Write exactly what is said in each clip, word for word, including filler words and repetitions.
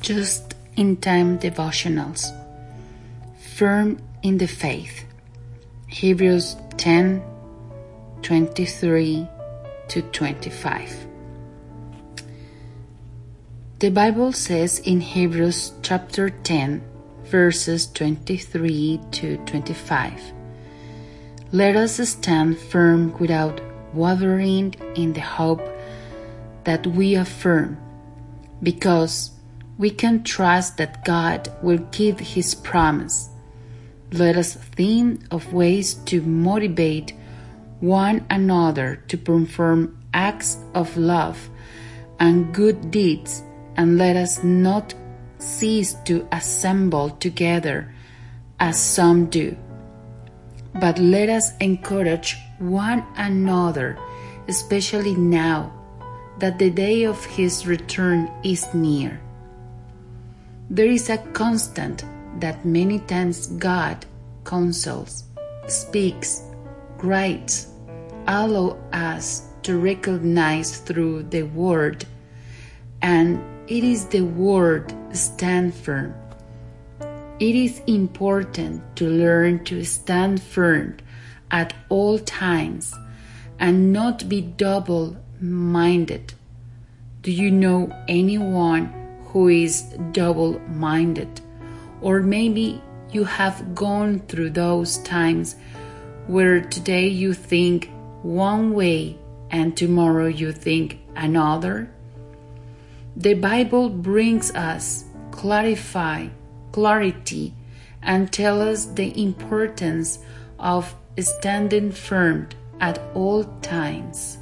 Just in Time Devotionals. Firm in the Faith. Hebrews ten, twenty-three to twenty-five. The Bible says in Hebrews chapter ten, verses twenty-three to twenty-five, "Let us stand firm without wavering in the hope that we affirm, because we can trust that God will keep His promise. Let us think of ways to motivate one another to perform acts of love and good deeds, and let us not cease to assemble together as some do, but let us encourage one another, especially now that the day of His return is near." There is a constant that many times God counsels, speaks, writes, allows us to recognize through the Word, and it is the word "stand firm." It is important to learn to stand firm at all times and not be double-minded. Do you know anyone who is double-minded? Or maybe you have gone through those times where today you think one way and tomorrow you think another. The Bible brings us clarify, clarity and tells us the importance of standing firm at all times.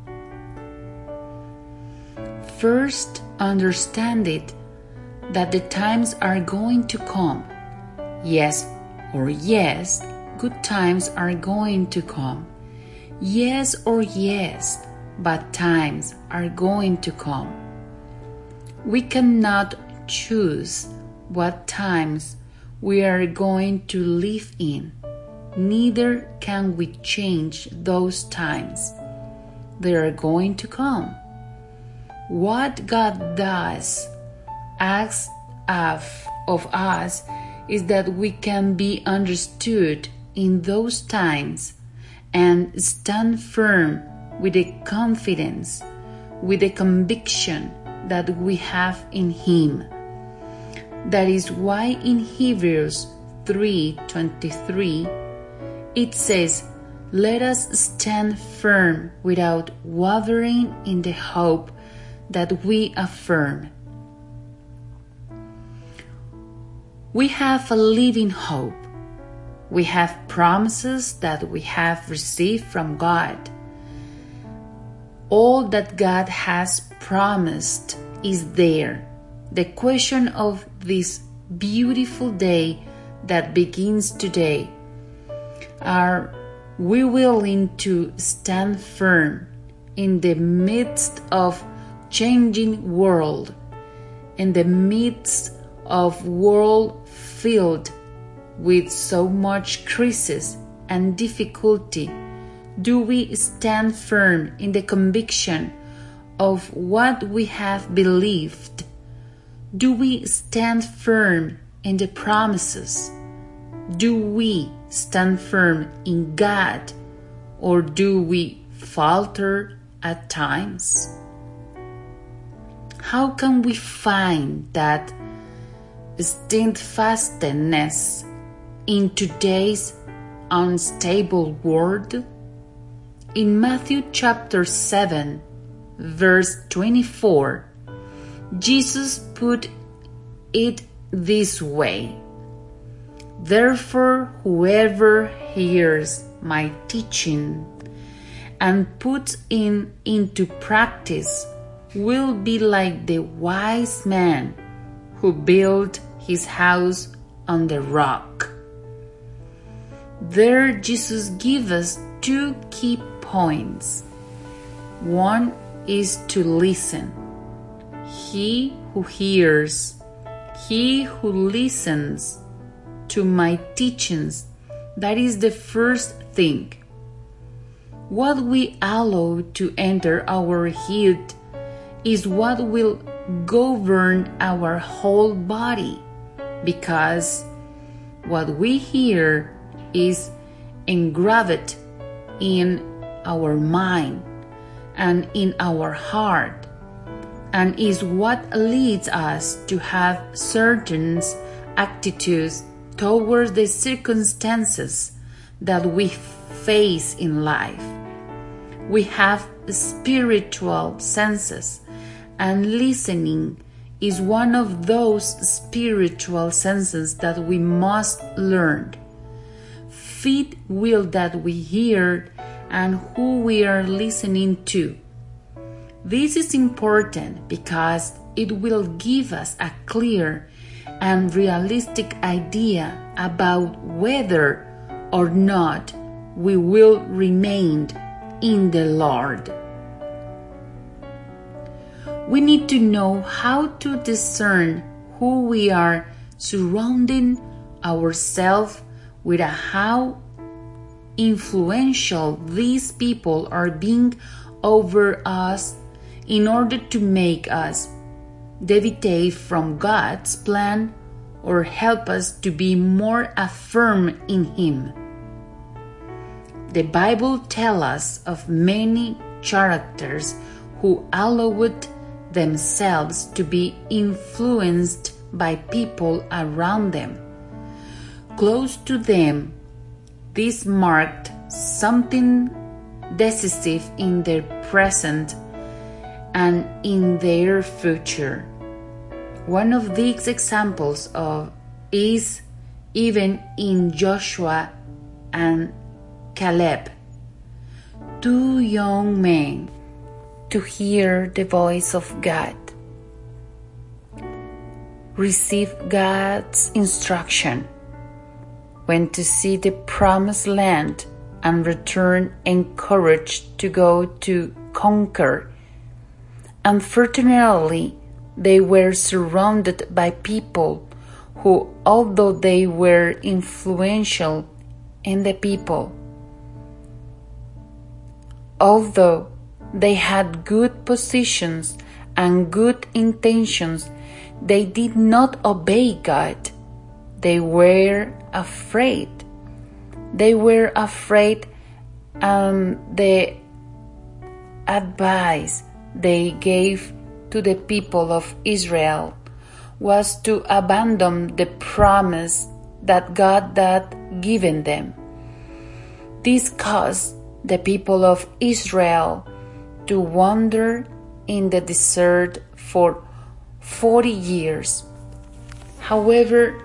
First, understand it that the times are going to come. Yes or yes, good times are going to come. Yes or yes, bad times are going to come. We cannot choose what times we are going to live in. Neither can we change those times. They are going to come. What God does asks of, of us is that we can be understood in those times and stand firm with the confidence, with the conviction that we have in Him. That is why in Hebrews three twenty-three it says, "Let us stand firm without wavering in the hope that we affirm." We have a living hope. We have promises that we have received from God. All that God has promised is there. The question of this beautiful day that begins today: are we willing to stand firm in the midst of changing world, in the midst of world filled with so much crisis and difficulty? Do we stand firm in the conviction of what we have believed? Do we stand firm in the promises? Do we stand firm in God, or do we falter at times? How can we find that steadfastness in today's unstable world? In Matthew chapter seven, verse twenty-four, Jesus put it this way: "Therefore, whoever hears my teaching and puts it into practice will be like the wise man who built his house on the rock." There, Jesus gives us two key points. One is to listen. He who hears, he who listens to my teachings, that is the first thing. What we allow to enter our heart is what will govern our whole body, because what we hear is engraved in our mind and in our heart, and is what leads us to have certain attitudes towards the circumstances that we face in life. We have spiritual senses, and listening is one of those spiritual senses that we must learn. Fit will that we hear and who we are listening to. This is important because it will give us a clear and realistic idea about whether or not we will remain in the Lord. We need to know how to discern who we are surrounding ourselves with, and how influential these people are being over us, in order to make us deviate from God's plan or help us to be more affirm in Him. The Bible tells us of many characters who allowed themselves to be influenced by people around them. Close to them, this marked something decisive in their present and in their future. One of these examples of is even in Joshua and Caleb, two young men, to hear the voice of God, receive God's instruction, went to see the promised land, and return encouraged to go to conquer. Unfortunately, they were surrounded by people who, although they were influential in the people, although they had good positions and good intentions, they did not obey God. They were afraid. They were afraid, and the advice they gave to the people of Israel was to abandon the promise that God had given them. This caused the people of Israel to wander in the desert for forty years. However,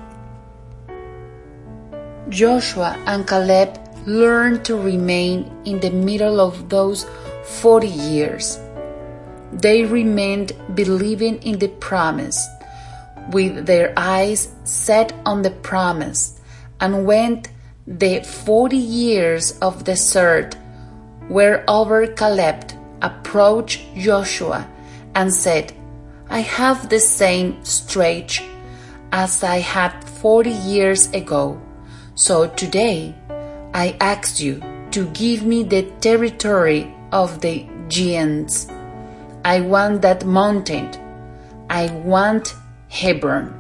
Joshua and Caleb learned to remain in the middle of those forty years. They remained believing in the promise, with their eyes set on the promise, and when the forty years of desert were over, Caleb approached Joshua and said, "I have the same stretch as I had forty years ago. So today I ask you to give me the territory of the giants. I want that mountain. I want Hebron."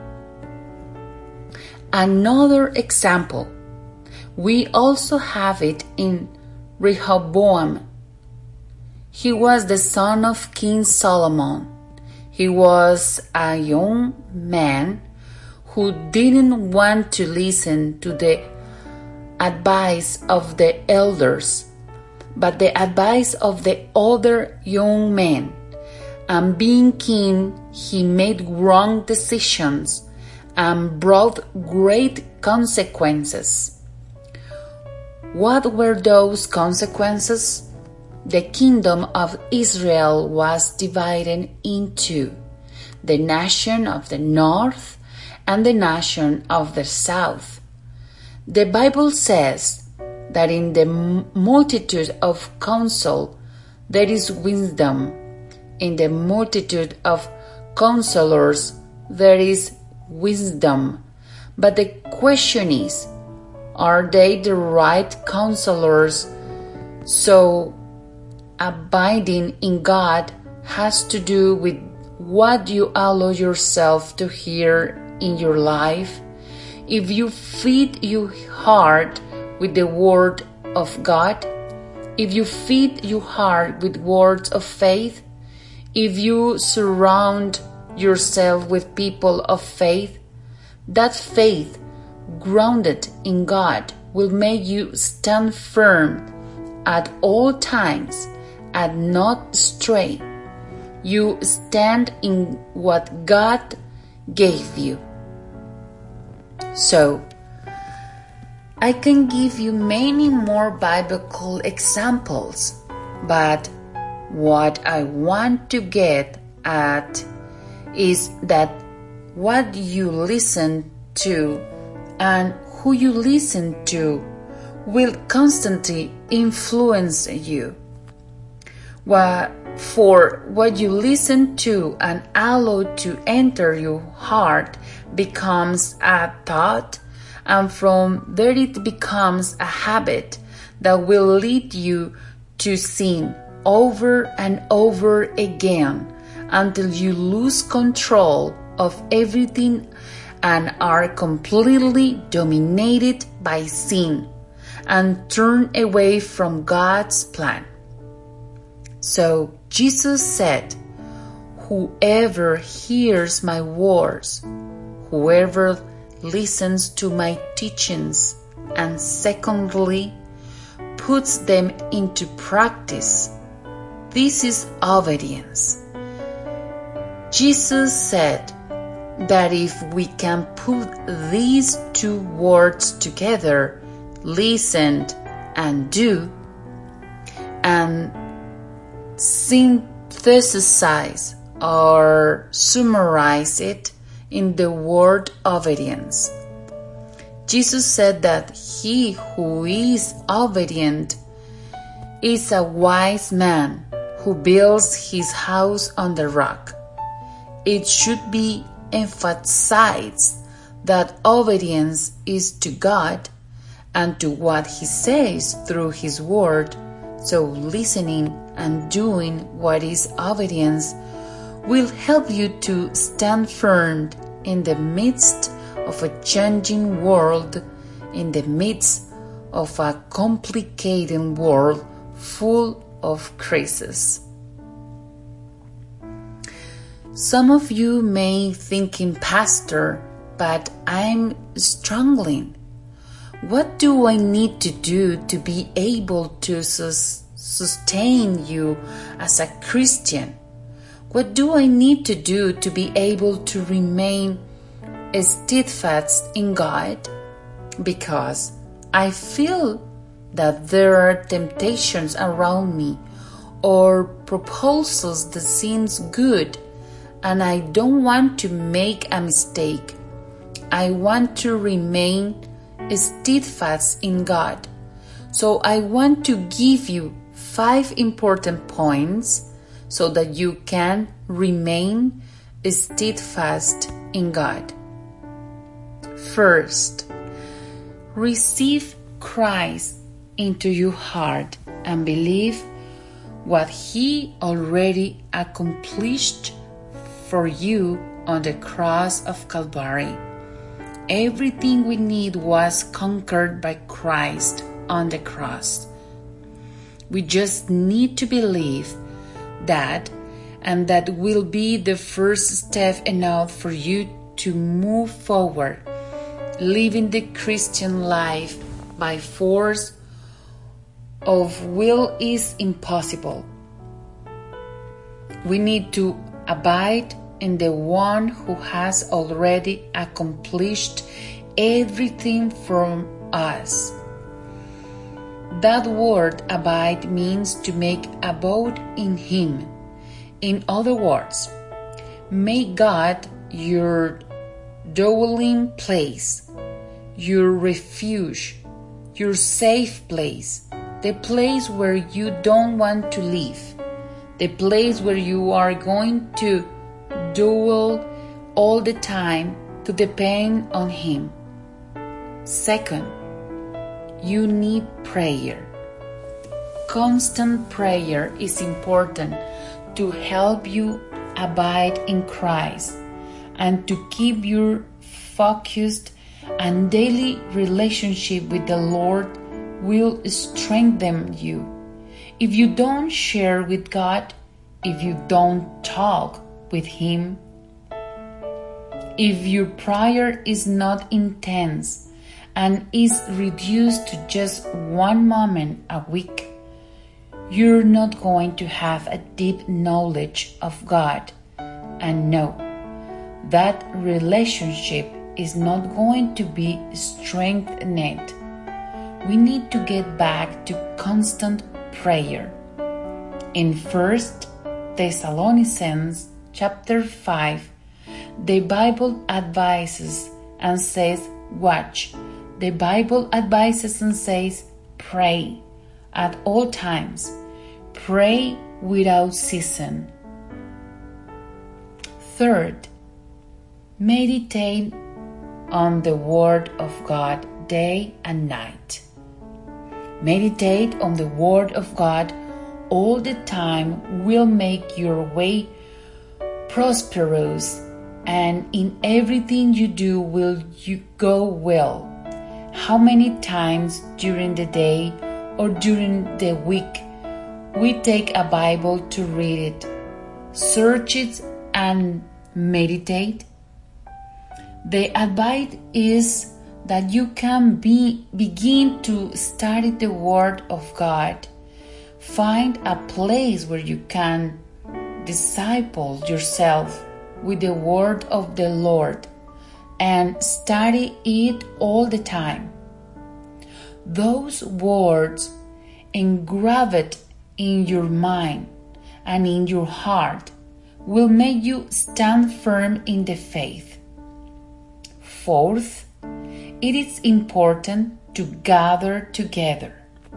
Another example, we also have it in Rehoboam. He was the son of King Solomon. He was a young man who didn't want to listen to the advice of the elders, but the advice of the older young men. And being king, he made wrong decisions and brought great consequences. What were those consequences? The kingdom of Israel was divided into the nation of the north and the nation of the south. The Bible says that in the multitude of counsel there is wisdom. In the multitude of counselors there is wisdom. But the question is, are they the right counselors? So abiding in God has to do with what you allow yourself to hear in your life, if you feed your heart with the Word of God, if you feed your heart with words of faith, if you surround yourself with people of faith, that faith grounded in God will make you stand firm at all times and not stray. You stand in what God gave you. So, I can give you many more biblical examples, but what I want to get at is that what you listen to and who you listen to will constantly influence you. What, for what you listen to and allow to enter your heart becomes a thought, and from there it becomes a habit that will lead you to sin over and over again until you lose control of everything and are completely dominated by sin and turn away from God's plan. So Jesus said, "Whoever hears my words, whoever listens to my teachings, and secondly, puts them into practice, this is obedience." Jesus said that if we can put these two words together, listen and do, and synthesize or summarize it in the word obedience. Jesus said that he who is obedient is a wise man who builds his house on the rock. It should be emphasized that obedience is to God and to what he says through his word, so listening and doing what is obedience will help you to stand firm in the midst of a changing world, in the midst of a complicated world full of crises. Some of you may thinking, "Pastor, but I'm struggling. What do I need to do to be able to sus- sustain you as a Christian? What do I need to do to be able to remain steadfast in God? Because I feel that there are temptations around me or proposals that seems good, and I don't want to make a mistake. I want to remain steadfast in God. So I want to give you five important points so that you can remain steadfast in God. First, receive Christ into your heart and believe what He already accomplished for you on the cross of Calvary. Everything we need was conquered by Christ on the cross. We just need to believe that, and that will be the first step enough for you to move forward, living the Christian life by force of will is impossible. We need to abide in the one who has already accomplished everything for us. That word abide means to make abode in Him. In other words, make God your dwelling place, your refuge, your safe place, the place where you don't want to live, the place where you are going to dwell all the time to depend on Him. Second, you need prayer. Constant prayer is important to help you abide in Christ and to keep your focused and daily relationship with the Lord will strengthen you. If you don't share with God, if you don't talk with Him, if your prayer is not intense and is reduced to just one moment a week, you're not going to have a deep knowledge of God. And no, that relationship is not going to be strengthened. We need to get back to constant prayer. In First Thessalonians chapter five, the Bible advises and says, watch. The Bible advises and says, pray at all times. Pray without ceasing. Third, meditate on the Word of God day and night. Meditate on the Word of God all the time will make your way prosperous, and in everything you do will you go well. How many times during the day or during the week we take a Bible to read it, search it, and meditate? The advice is that you can be, begin to study the Word of God. Find a place where you can disciple yourself with the Word of the Lord and study it all the time. Those words engraved in your mind and in your heart will make you stand firm in the faith. Fourth, it is important to gather together.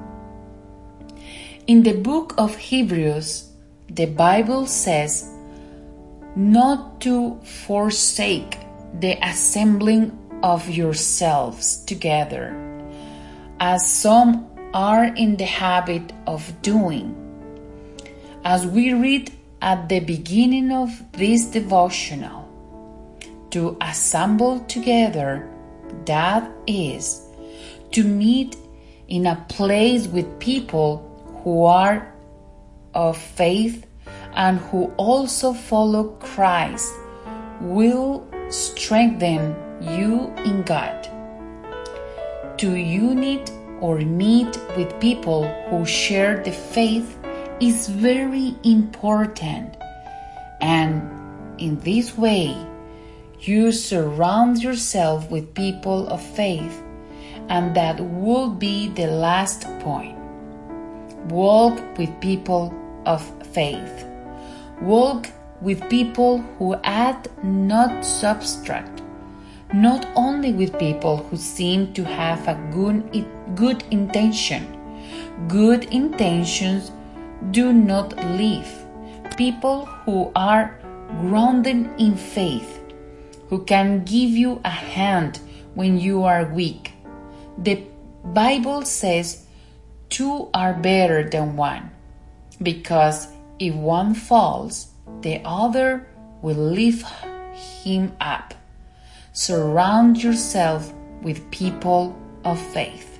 In the book of Hebrews, the Bible says not to forsake the assembling of yourselves together, as some are in the habit of doing. As we read at the beginning of this devotional, to assemble together, that is, to meet in a place with people who are of faith and who also follow Christ, will strengthen you in God. To unite or meet with people who share the faith is very important, and in this way you surround yourself with people of faith, and that will be the last point. Walk with people of faith. Walk with people who add, not subtract. Not only with people who seem to have a good, good intention. Good intentions do not leave. People who are grounded in faith, who can give you a hand when you are weak. The Bible says two are better than one, because if one falls, the other will lift him up. Surround yourself with people of faith.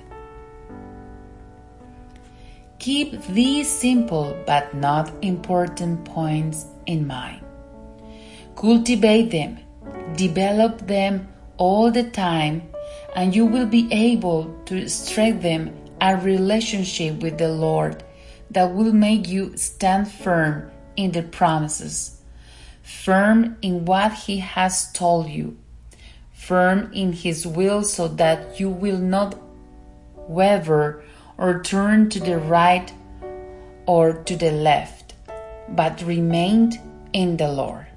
Keep these simple but not important points in mind. Cultivate them, develop them all the time, and you will be able to strengthen a relationship with the Lord that will make you stand firm in the promises, firm in what He has told you, firm in His will, so that you will not waver or turn to the right or to the left, but remain in the Lord.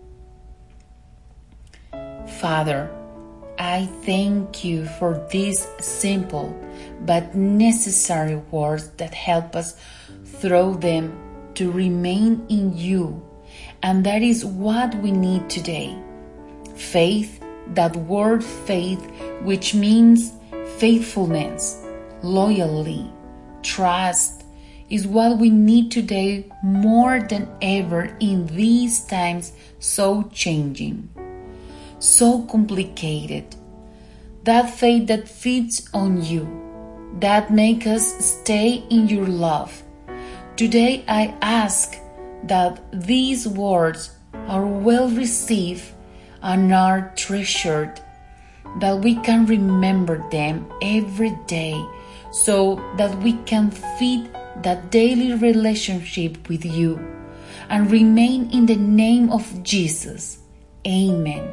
Father, I thank you for these simple but necessary words that help us through them to remain in you, and that is what we need today. Faith, that word faith, which means faithfulness, loyalty, trust, is what we need today more than ever in these times so changing, so complicated. That faith that feeds on you, that makes us stay in your love. Today I ask that these words are well received and are treasured, that we can remember them every day so that we can feed that daily relationship with you and remain in the name of Jesus. Amen.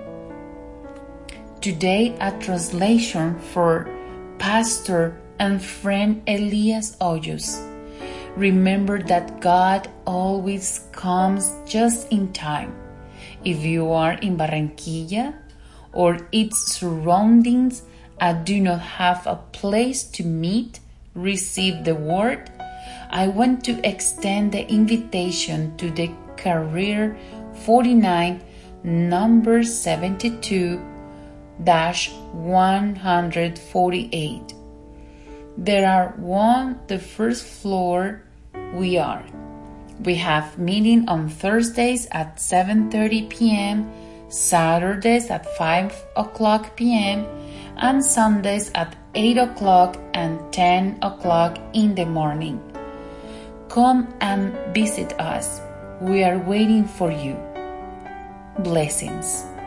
Today a translation for Pastor and friend Elias Hoyos. Remember that God always comes just in time. If you are in Barranquilla or its surroundings and do not have a place to meet, receive the word, I want to extend the invitation to the Career forty-nine, number seventy-two dash one forty-eight. There are one the first floor we are. We have meeting on Thursdays at seven thirty p.m., Saturdays at five o'clock p.m., and Sundays at eight o'clock and ten o'clock in the morning. Come and visit us. We are waiting for you. Blessings.